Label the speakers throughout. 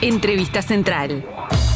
Speaker 1: Entrevista Central.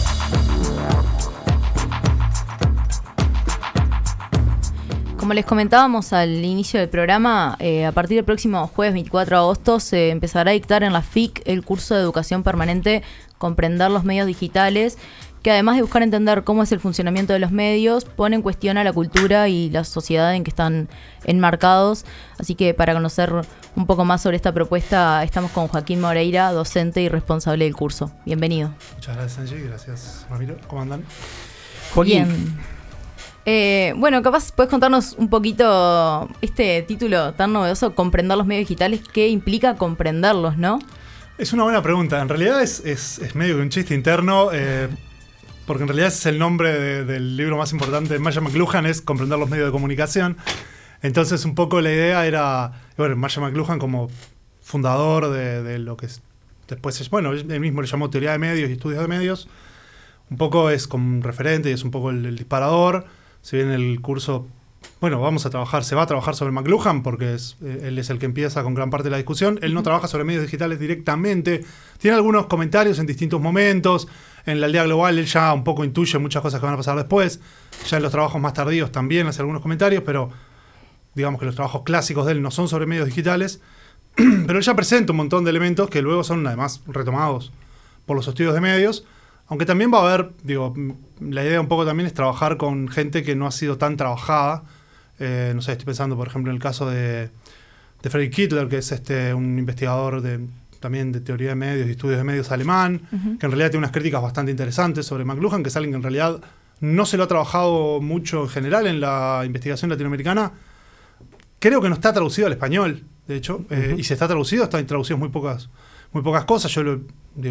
Speaker 2: Como les comentábamos al inicio del programa, a partir del próximo jueves 24 de agosto se empezará a dictar en la FIC el curso de educación permanente Comprender los medios digitales, que además de buscar entender cómo es el funcionamiento de los medios, pone en cuestión a la cultura y la sociedad en que están enmarcados. Así que para conocer un poco más sobre esta propuesta, estamos con Joaquín Moreira, docente y responsable del curso. Bienvenido.
Speaker 3: Muchas gracias, Angie. Gracias, Ramiro. ¿Cómo andan?
Speaker 2: Joaquín. Bien. Bueno, capaz puedes contarnos un poquito este título tan novedoso, Comprender los medios digitales, ¿qué implica comprenderlos, no?
Speaker 3: Es una buena pregunta. En realidad es medio que un chiste interno, porque en realidad es el nombre del libro más importante de Marshall McLuhan, es Comprender los medios de comunicación. Entonces un poco la idea era, bueno, Marshall McLuhan como fundador de lo que es, después es, bueno, él mismo le llamó teoría de medios y estudios de medios. Un poco es como un referente y es un poco el disparador. Si bien el curso, bueno, se va a trabajar sobre McLuhan porque él es el que empieza con gran parte de la discusión. Él no trabaja sobre medios digitales directamente. Tiene algunos comentarios en distintos momentos. En la aldea global él ya un poco intuye muchas cosas que van a pasar después. Ya en los trabajos más tardíos también hace algunos comentarios, pero digamos que los trabajos clásicos de él no son sobre medios digitales. Pero él ya presenta un montón de elementos que luego son además retomados por los estudios de medios. Aunque también va a haber, la idea un poco también es trabajar con gente que no ha sido tan trabajada. No sé, estoy pensando, por ejemplo, en el caso de Fredrik Kittler, que es un investigador también de teoría de medios y estudios de medios alemán, que en realidad tiene unas críticas bastante interesantes sobre McLuhan, que es alguien que en realidad no se lo ha trabajado mucho en general en la investigación latinoamericana. Creo que no está traducido al español, de hecho, y si está traducido, están traducidas muy pocas cosas. Yo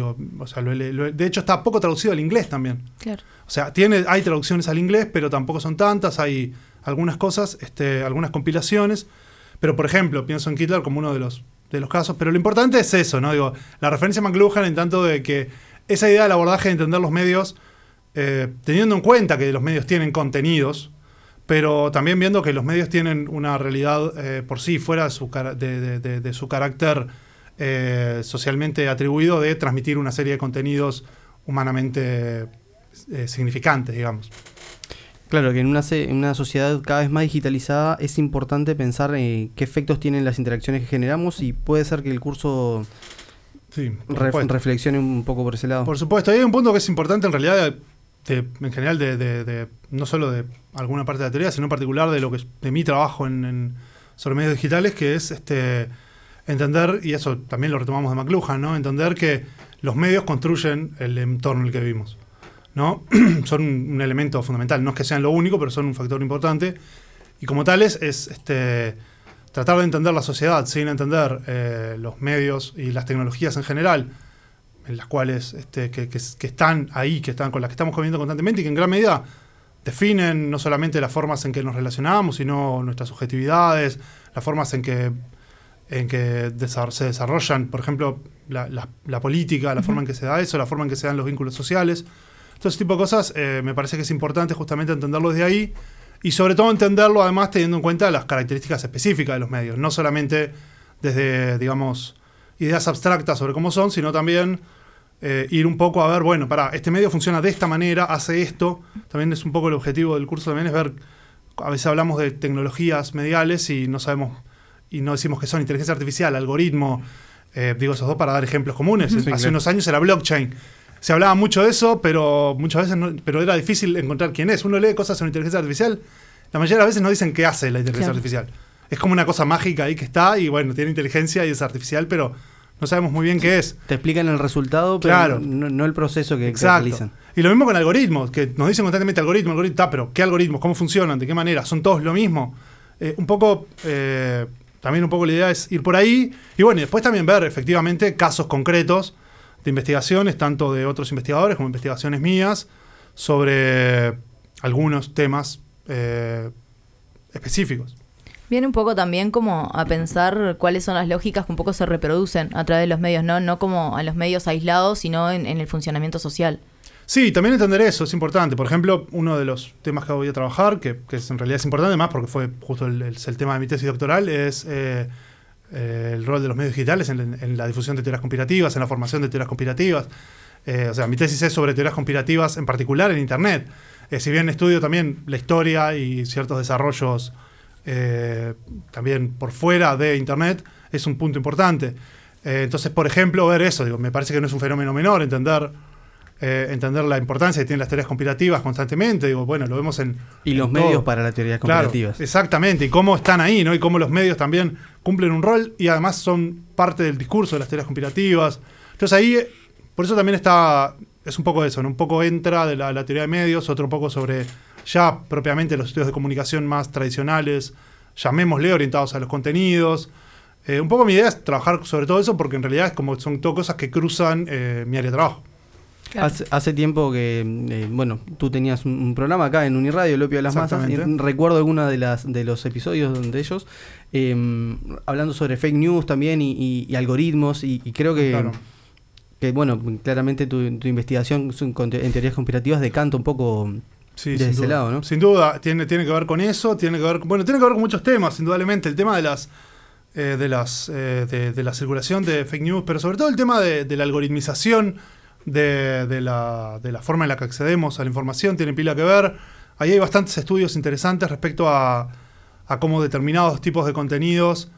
Speaker 3: de hecho está poco traducido al inglés también. Claro. O sea, hay traducciones al inglés, pero tampoco son tantas. Hay algunas cosas, algunas compilaciones. Pero, por ejemplo, pienso en Kittler como uno de los casos. Pero lo importante es eso, ¿no? La referencia a McLuhan en tanto de que esa idea del abordaje de entender los medios, teniendo en cuenta que los medios tienen contenidos, pero también viendo que los medios tienen una realidad por sí, fuera de su carácter socialmente atribuido de transmitir una serie de contenidos humanamente significantes, digamos.
Speaker 4: Claro, que en una sociedad cada vez más digitalizada es importante pensar qué efectos tienen las interacciones que generamos, y puede ser que el curso reflexione un poco por ese lado. Por
Speaker 3: supuesto, hay un punto que es importante en realidad en general de no solo de alguna parte de la teoría, sino en particular de mi trabajo sobre medios digitales, que es entender, y eso también lo retomamos de McLuhan, ¿no? Entender que los medios construyen el entorno en el que vivimos, ¿no? Son un elemento fundamental, no es que sean lo único, pero son un factor importante, y como tales es tratar de entender la sociedad sin entender los medios y las tecnologías en general, en las cuales que están ahí, con las que estamos conviviendo constantemente y que en gran medida definen no solamente las formas en que nos relacionamos, sino nuestras subjetividades, las formas en que se desarrollan, por ejemplo, la política, la forma en que se da eso, la forma en que se dan los vínculos sociales. Todo ese tipo de cosas me parece que es importante justamente entenderlo desde ahí, y sobre todo entenderlo además teniendo en cuenta las características específicas de los medios, no solamente desde, digamos, ideas abstractas sobre cómo son, sino también ir un poco a ver, bueno, este medio funciona de esta manera, hace esto. También es un poco el objetivo del curso, también es ver, a veces hablamos de tecnologías mediales y no sabemos, y no decimos que son inteligencia artificial, algoritmo, esos dos para dar ejemplos comunes. Sí, hace unos años era blockchain. Se hablaba mucho de eso, pero muchas veces pero era difícil encontrar quién es. Uno lee cosas sobre inteligencia artificial, la mayoría de las veces no dicen qué hace la inteligencia artificial. Es como una cosa mágica ahí que está, y bueno, tiene inteligencia y es artificial, pero no sabemos muy bien qué es.
Speaker 4: Te explican el resultado, pero no el proceso que realizan.
Speaker 3: Y lo mismo con algoritmos, que nos dicen constantemente algoritmo, pero ¿qué algoritmos? ¿Cómo funcionan? ¿De qué manera? ¿Son todos lo mismo? También un poco la idea es ir por ahí, y bueno, y después también ver efectivamente casos concretos de investigaciones, tanto de otros investigadores como investigaciones mías, sobre algunos temas específicos.
Speaker 2: Viene un poco también como a pensar cuáles son las lógicas que un poco se reproducen a través de los medios, no como a los medios aislados, sino en el funcionamiento social.
Speaker 3: Sí, también entender eso es importante. Por ejemplo, uno de los temas que voy a trabajar, que en realidad es importante más porque fue justo el tema de mi tesis doctoral, es el rol de los medios digitales en la difusión de teorías conspirativas, en la formación de teorías conspirativas. O sea, mi tesis es sobre teorías conspirativas, en particular en Internet. Si bien estudio también la historia y ciertos desarrollos también por fuera de Internet, es un punto importante. Entonces, por ejemplo, ver eso, me parece que no es un fenómeno menor, entender la importancia que tienen las teorías conspirativas constantemente. Bueno, lo vemos en...
Speaker 4: Y los medios para las teorías conspirativas.
Speaker 3: Claro, exactamente, y cómo están ahí, ¿no? Y cómo los medios también cumplen un rol y además son parte del discurso de las teorías conspirativas. Entonces ahí, por eso también es un poco eso, ¿no? Un poco entra de la teoría de medios, otro poco sobre ya propiamente los estudios de comunicación más tradicionales, llamémosle orientados a los contenidos. Un poco mi idea es trabajar sobre todo eso porque en realidad es como son todo cosas que cruzan mi área de trabajo.
Speaker 4: Claro. Hace tiempo que, tú tenías un programa acá en Uniradio, El Opio de las Masas, y recuerdo alguna de los episodios de ellos, hablando sobre fake news también y algoritmos, y creo que,
Speaker 3: claro,
Speaker 4: claramente tu investigación en teorías conspirativas decanta un poco de ese lado, ¿no?
Speaker 3: Sin duda, tiene que ver con eso, tiene que ver con muchos temas, indudablemente, el tema de la circulación de fake news, pero sobre todo el tema de la algoritmización de la forma en la que accedemos a la información tiene pila que ver. Ahí hay bastantes estudios interesantes respecto a cómo determinados tipos de contenidos,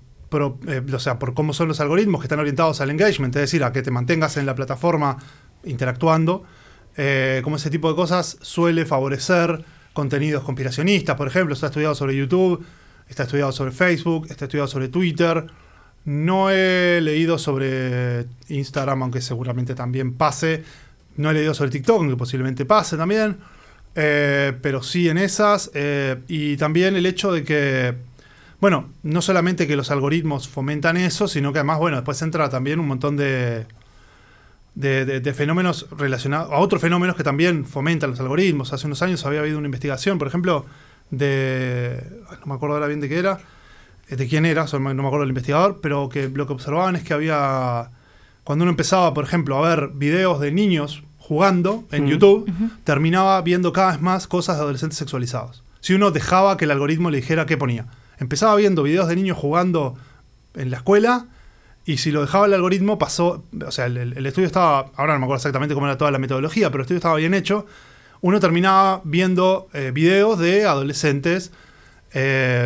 Speaker 3: por cómo son los algoritmos que están orientados al engagement, es decir, a que te mantengas en la plataforma interactuando, cómo ese tipo de cosas suele favorecer contenidos conspiracionistas, por ejemplo. Está estudiado sobre YouTube, está estudiado sobre Facebook, está estudiado sobre Twitter. No he leído sobre Instagram, aunque seguramente también pase. No he leído sobre TikTok, aunque posiblemente pase también. Pero sí en esas. Y también el hecho de que, no solamente que los algoritmos fomentan eso, sino que además, después entra también un montón de fenómenos relacionados a otros fenómenos que también fomentan los algoritmos. Hace unos años había habido una investigación, por ejemplo, no me acuerdo ahora bien de qué era, de quién era, no me acuerdo del investigador, pero que lo que observaban es que cuando uno empezaba, por ejemplo, a ver videos de niños jugando en YouTube, terminaba viendo cada vez más cosas de adolescentes sexualizados. Si uno dejaba que el algoritmo le dijera qué ponía. Empezaba viendo videos de niños jugando en la escuela, y si lo dejaba el algoritmo pasó, o sea, el estudio estaba, ahora no me acuerdo exactamente cómo era toda la metodología, pero el estudio estaba bien hecho. Uno terminaba viendo videos de adolescentes, que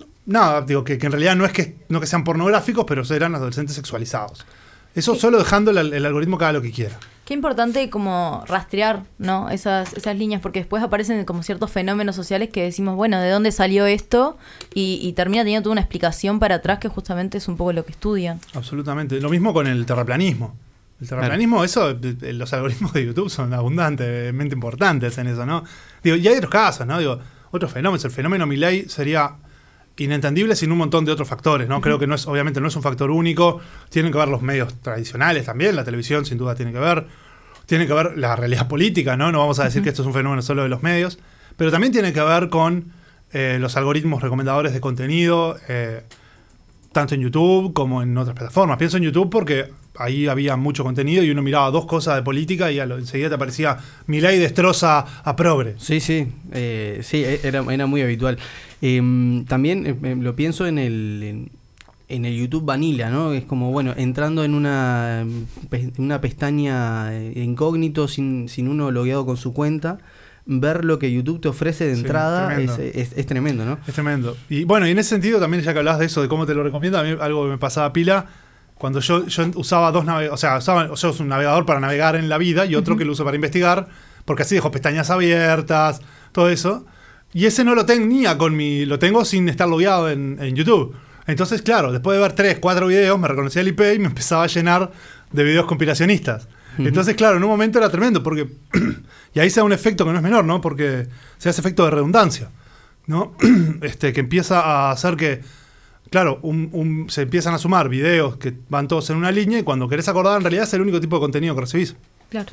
Speaker 3: en realidad no que sean pornográficos, pero eran adolescentes sexualizados. Eso solo dejando el algoritmo que haga lo que quiera.
Speaker 2: Qué importante como rastrear, ¿no? Esas líneas, porque después aparecen como ciertos fenómenos sociales que decimos, ¿de dónde salió esto? Y termina teniendo toda una explicación para atrás que justamente es un poco lo que estudian.
Speaker 3: Absolutamente. Lo mismo con el terraplanismo. El terraplanismo, los algoritmos de YouTube son abundantemente importantes en eso, ¿no? Y hay otros casos, ¿no? Otros fenómenos. El fenómeno Milei sería inentendible sin un montón de otros factores, ¿no? Creo que obviamente no es un factor único. Tienen que ver los medios tradicionales también, la televisión sin duda tiene que ver la realidad política, ¿no? No vamos a decir que esto es un fenómeno solo de los medios, pero también tiene que ver con los algoritmos recomendadores de contenido, tanto en YouTube como en otras plataformas. Pienso en YouTube porque ahí había mucho contenido y uno miraba dos cosas de política y enseguida te aparecía Milei destroza a progre.
Speaker 4: Sí, era muy habitual. También lo pienso en el YouTube Vanilla, ¿no? Es como, entrando en una pestaña incógnito sin uno logueado con su cuenta, ver lo que YouTube te ofrece de entrada es tremendo, ¿no?
Speaker 3: Es tremendo. Y y en ese sentido también, ya que hablabas de eso, de cómo te lo recomiendo, a mí algo que me pasaba pila, cuando yo usaba dos navegadores, yo uso un navegador para navegar en la vida y otro que lo uso para investigar, porque así dejo pestañas abiertas, todo eso. Y ese no lo tenía lo tengo sin estar logueado en YouTube. Entonces, claro, después de ver 3, 4 videos, me reconocía el IP y me empezaba a llenar de videos conspiracionistas. Entonces, claro, en un momento era tremendo, porque y ahí se da un efecto que no es menor, ¿no? Porque se hace efecto de redundancia, ¿no? Que empieza a hacer que, claro, se empiezan a sumar videos que van todos en una línea y cuando querés acordar, en realidad es el único tipo de contenido que recibís.
Speaker 2: Claro.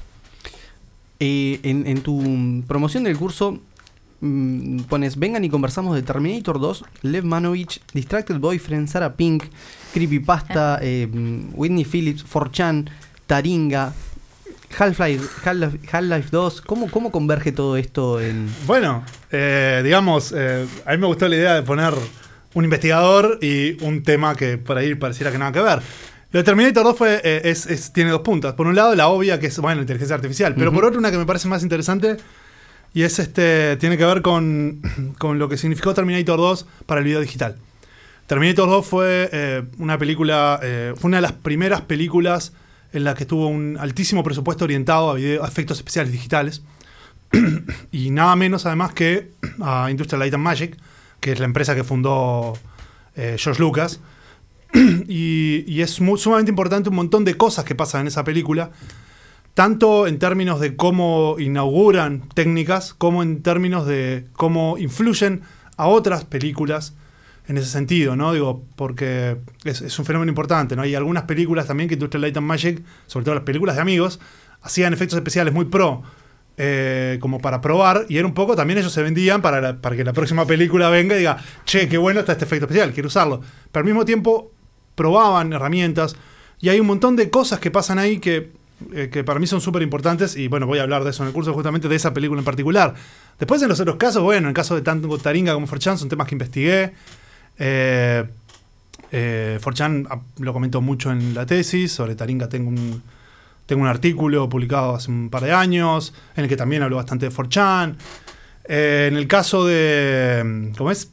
Speaker 4: En tu promoción del curso pones, vengan y conversamos de Terminator 2, Lev Manovich, Distracted Boyfriend, Sarah Pink, Creepypasta, Whitney Phillips, 4chan, Taringa, Half-Life 2. ¿Cómo converge todo esto en...?
Speaker 3: A mí me gustó la idea de poner un investigador y un tema que por ahí pareciera que nada que ver. Lo de Terminator 2 tiene dos puntas. Por un lado, la obvia, que es, bueno, inteligencia artificial. Pero por otro, una que me parece más interesante, y tiene que ver con lo que significó Terminator 2 para el video digital. Terminator 2 fue una película, fue una de las primeras películas en la que tuvo un altísimo presupuesto orientado a efectos especiales digitales. Y nada menos, además, que a Industrial Light and Magic, que es la empresa que fundó George Lucas. Y es sumamente importante un montón de cosas que pasan en esa película, tanto en términos de cómo inauguran técnicas, como en términos de cómo influyen a otras películas en ese sentido, ¿no? Digo, porque es un fenómeno importante, ¿no? Hay algunas películas también que Industrial Light and Magic, sobre todo las películas de amigos, hacían efectos especiales muy como para probar, y era un poco, también ellos se vendían para que la próxima película venga y diga, che, qué bueno está este efecto especial, quiero usarlo. Pero al mismo tiempo probaban herramientas, y hay un montón de cosas que pasan ahí que para mí son súper importantes, y bueno, voy a hablar de eso en el curso, justamente de esa película en particular. Después en los otros casos, bueno, en el caso de tanto Taringa como 4chan son temas que investigué. 4chan lo comentó mucho en la tesis. Sobre Taringa tengo un artículo publicado hace un par de años en el que también hablo bastante de 4chan. En el caso de... ¿cómo es?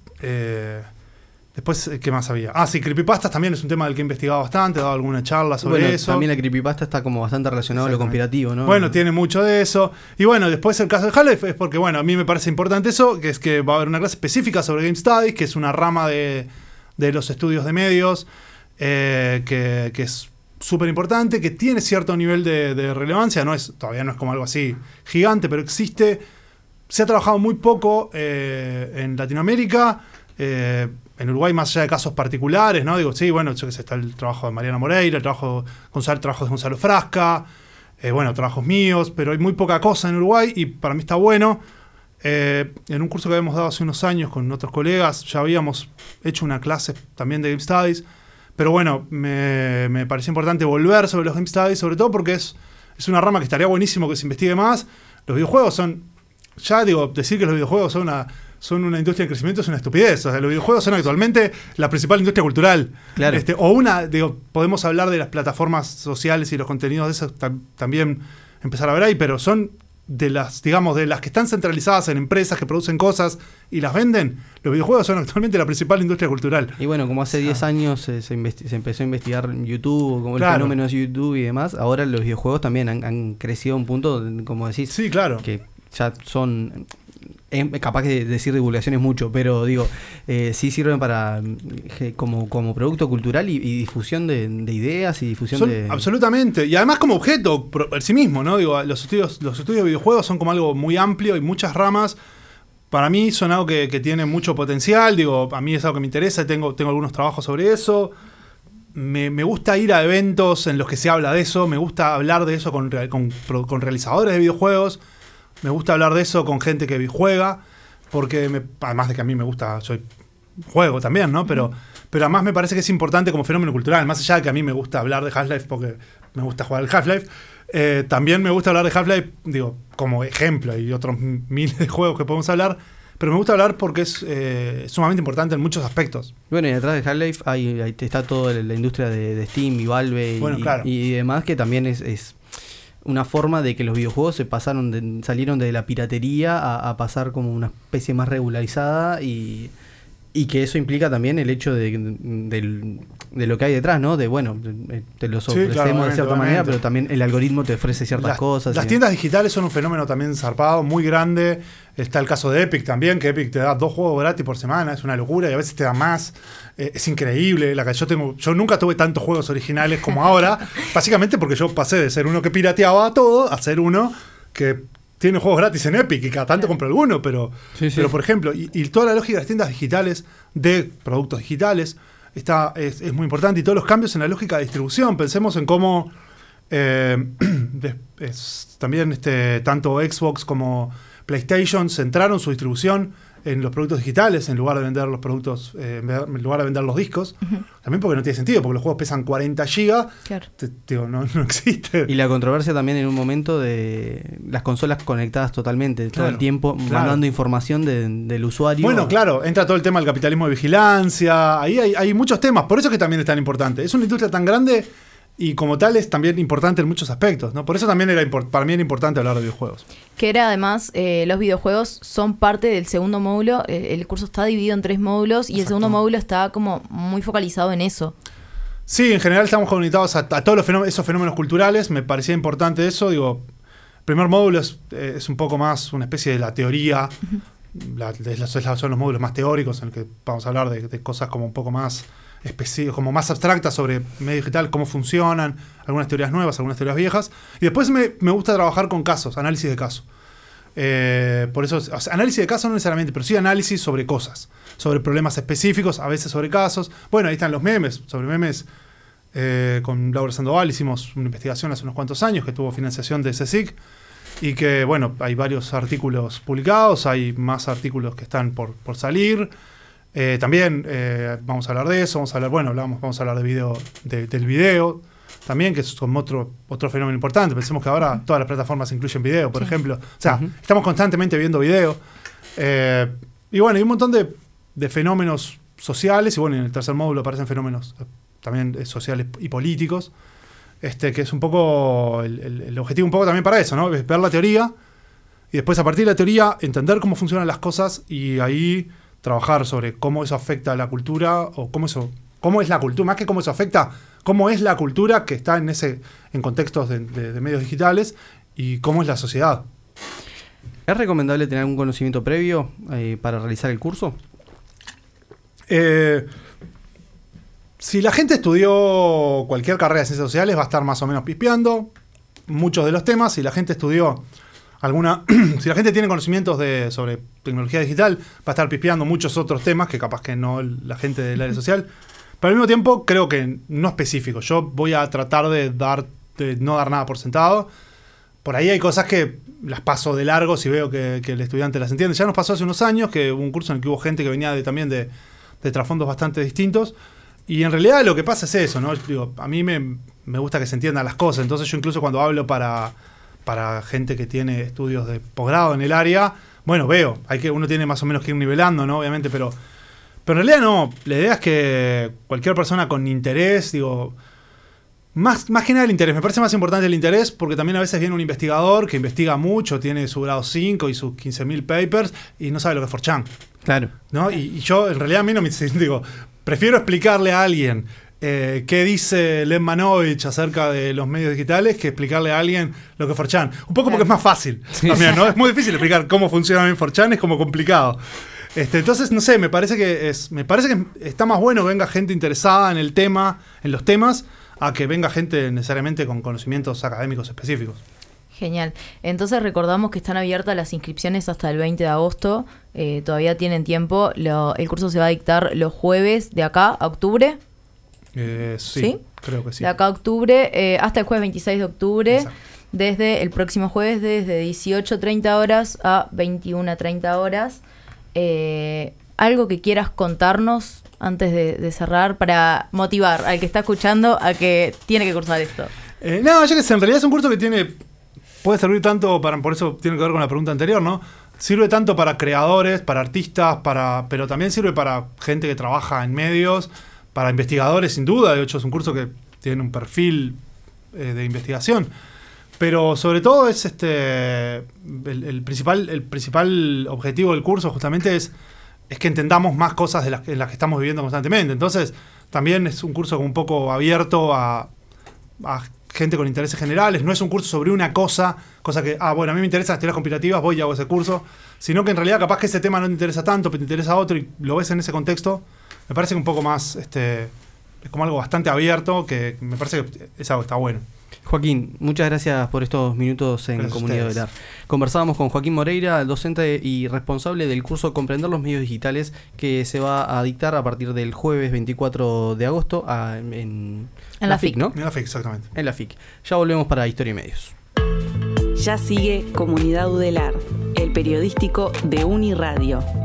Speaker 3: Después, ¿qué más había? Sí, creepypastas también es un tema del que he investigado bastante, he dado alguna charla sobre eso.
Speaker 4: También la creepypasta está como bastante relacionado a lo conspirativo, ¿no?
Speaker 3: Bueno, tiene mucho de eso. Y bueno, después el caso de Half-Life es porque, bueno, a mí me parece importante eso, que es que va a haber una clase específica sobre Game Studies, que es una rama de los estudios de medios, que es súper importante, que tiene cierto nivel de relevancia, todavía no es como algo así gigante, pero existe. Se ha trabajado muy poco en Latinoamérica, en Uruguay, más allá de casos particulares, ¿no? Digo, sí, bueno, yo qué sé, está el trabajo de Mariana Moreira, el trabajo de Gonzalo Frasca, trabajos míos, pero hay muy poca cosa en Uruguay y para mí está bueno. En un curso que habíamos dado hace unos años con otros colegas, ya habíamos hecho una clase también de Game Studies, pero bueno, me pareció importante volver sobre los Game Studies, sobre todo porque es una rama que estaría buenísimo que se investigue más. Los videojuegos decir que los videojuegos son una industria de crecimiento es una estupidez. O sea, los videojuegos son actualmente la principal industria cultural. Claro. Podemos hablar de las plataformas sociales y los contenidos de esas también empezar a ver ahí, pero son de las que están centralizadas en empresas que producen cosas y las venden. Los videojuegos son actualmente la principal industria cultural.
Speaker 4: Y bueno, como hace 10 años se empezó a investigar YouTube, como el fenómeno de YouTube y demás, ahora los videojuegos también han crecido a un punto, como decís,
Speaker 3: sí, claro,
Speaker 4: que ya son... capaz que decir divulgación es mucho, pero digo, sí sirven para como producto cultural y difusión de ideas y difusión de...
Speaker 3: Absolutamente, y además como objeto por sí mismo, ¿no? Digo, los estudios de videojuegos son como algo muy amplio y muchas ramas. Para mí son algo que tiene mucho potencial, digo, a mí es algo que me interesa, tengo algunos trabajos sobre eso. Me gusta ir a eventos en los que se habla de eso, me gusta hablar de eso con realizadores de videojuegos. Me gusta hablar de eso con gente que juega, porque además de que a mí me gusta, juego también, ¿no? Pero además me parece que es importante como fenómeno cultural, más allá de que a mí me gusta hablar de Half-Life porque me gusta jugar al Half-Life, también me gusta hablar de Half-Life, digo, como ejemplo, y otros miles de juegos que podemos hablar, pero me gusta hablar porque es sumamente importante en muchos aspectos. Bueno,
Speaker 4: y detrás de Half-Life ahí está toda la industria de Steam y Valve y demás, que también es una forma de que los videojuegos salieron de la piratería a pasar como una especie más regularizada y que eso implica también el hecho de lo que hay detrás, ¿no? Te los ofrecemos de cierta manera, pero también el algoritmo te ofrece ciertas cosas.
Speaker 3: Las tiendas digitales son un fenómeno también zarpado, muy grande. Está el caso de Epic también, que Epic te da 2 juegos gratis por semana, es una locura, y a veces te da más. Es increíble. Yo nunca tuve tantos juegos originales como ahora, básicamente porque yo pasé de ser uno que pirateaba todo a ser uno que tiene juegos gratis en Epic y cada tanto compro alguno, pero por ejemplo, y toda la lógica de las tiendas digitales, de productos digitales, es muy importante, y todos los cambios en la lógica de distribución. Pensemos en cómo también tanto Xbox como PlayStation centraron su distribución en los productos digitales en lugar de vender los productos, en lugar de vender los discos. Uh-huh. También porque no tiene sentido, porque los juegos pesan 40 gigas. Claro. No existe.
Speaker 4: Y la controversia también en un momento de las consolas conectadas totalmente, todo el tiempo mandando información del usuario.
Speaker 3: Bueno, claro, entra todo el tema del capitalismo de vigilancia. Ahí hay muchos temas, por eso es que también es tan importante. Es una industria tan grande y como tal es también importante en muchos aspectos, ¿no? Por eso también para mí era importante hablar de videojuegos.
Speaker 2: Que era además, los videojuegos son parte del segundo módulo. El curso está dividido en 3 módulos y el segundo módulo está como muy focalizado en eso.
Speaker 3: Sí, en general estamos conectados a todos esos fenómenos culturales. Me parecía importante eso. Digo, el primer módulo es un poco más una especie de la teoría. Son los módulos más teóricos en el que vamos a hablar de cosas como un poco más como más abstractas sobre medio digital, cómo funcionan, algunas teorías nuevas, algunas teorías viejas. Y después me gusta trabajar con casos, análisis de caso. Por eso, análisis de caso no necesariamente, pero sí análisis sobre cosas, sobre problemas específicos, a veces sobre casos. Bueno, ahí están los memes, sobre memes. Con Laura Sandoval hicimos una investigación hace unos cuantos años que tuvo financiación de CSIC y que, bueno, hay varios artículos publicados, hay más artículos que están por salir. También vamos a hablar de eso, vamos a hablar del video también, que es como otro fenómeno importante. Pensemos que ahora todas las plataformas incluyen video, por ejemplo. O sea, estamos constantemente viendo video. Y bueno, hay un montón de fenómenos sociales, y bueno, en el tercer módulo aparecen fenómenos también sociales y políticos, que es un poco el objetivo un poco también para eso, ¿no? Es ver la teoría y después a partir de la teoría entender cómo funcionan las cosas y ahí trabajar sobre cómo eso afecta a la cultura o cómo es la cultura, más que cómo eso afecta, cómo es la cultura que está en contextos de medios digitales y cómo es la sociedad.
Speaker 4: ¿Es recomendable tener algún conocimiento previo para realizar el curso?
Speaker 3: Si la gente estudió cualquier carrera de ciencias sociales va a estar más o menos pispeando muchos de los temas. Si la gente estudió si la gente tiene conocimientos sobre tecnología digital, va a estar pispeando muchos otros temas que capaz que no la gente del área social. Pero al mismo tiempo creo que no específico. Yo voy a tratar de no dar nada por sentado. Por ahí hay cosas que las paso de largo si veo que el estudiante las entiende. Ya nos pasó hace unos años que hubo un curso en el que hubo gente que venía también de trasfondos bastante distintos. Y en realidad lo que pasa es eso, ¿no? Digo, a mí me gusta que se entiendan las cosas. Entonces yo incluso cuando hablo para gente que tiene estudios de posgrado en el área, bueno, veo, uno tiene más o menos que ir nivelando, ¿no? Obviamente, pero en realidad no. La idea es que cualquier persona con interés, digo, más que nada el interés. Me parece más importante el interés porque también a veces viene un investigador que investiga mucho, tiene su grado 5 y sus 15.000 papers y no sabe lo que es 4chan.
Speaker 4: Claro.
Speaker 3: ¿No? Y yo, en realidad, a mí no me digo, prefiero explicarle a alguien qué dice Len Manovich acerca de los medios digitales que explicarle a alguien lo que es 4chan. Un poco porque es más fácil también, ¿no? Es muy difícil explicar cómo funciona bien 4chan, es como complicado. Entonces, no sé, me parece que está más bueno que venga gente interesada en el tema, en los temas, a que venga gente necesariamente con conocimientos académicos específicos.
Speaker 2: Genial. Entonces recordamos que están abiertas las inscripciones hasta el 20 de agosto. Todavía tienen tiempo. El curso se va a dictar los jueves de acá a octubre.
Speaker 3: Sí, creo que sí.
Speaker 2: De acá a octubre, hasta el jueves 26 de octubre.
Speaker 3: Exacto.
Speaker 2: Desde el próximo jueves, desde 18:30 horas a 21:30 horas. Algo que quieras contarnos antes de cerrar para motivar al que está escuchando a que tiene que cursar esto.
Speaker 3: No, ya que sé, en realidad es un curso que puede servir tanto por eso tiene que ver con la pregunta anterior, ¿no? Sirve tanto para creadores, para artistas, pero también sirve para gente que trabaja en medios, para investigadores sin duda. De hecho es un curso que tiene un perfil de investigación. Pero sobre todo es el principal objetivo del curso justamente es que entendamos más cosas en las que estamos viviendo constantemente. Entonces también es un curso un poco abierto a gente con intereses generales. No es un curso sobre una cosa que, bueno, a mí me interesan las teorías conspirativas, voy y hago ese curso, sino que en realidad capaz que ese tema no te interesa tanto, pero te interesa otro y lo ves en ese contexto. Me parece que un poco más, es como algo bastante abierto, que me parece que es algo que está bueno.
Speaker 4: Joaquín, muchas gracias por estos minutos en
Speaker 3: Gracias
Speaker 4: Comunidad Velar. Conversábamos con Joaquín Moreira, docente y responsable del curso Comprender los medios digitales, que se va a dictar a partir del jueves 24 de agosto en la FIC, ¿no?
Speaker 3: En la FIC, exactamente.
Speaker 4: En la FIC. Ya volvemos para Historia y Medios.
Speaker 1: Ya sigue Comunidad Udelar, el periodístico de Uniradio.